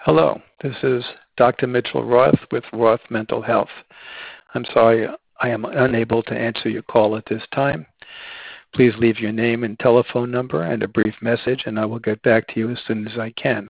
Hello, this is Dr. Mitchell Roth with Roth Mental Health. I'm sorry I am unable to answer your call at this time. Please leave your name and telephone number and a brief message, and I will get back to you as soon as I can.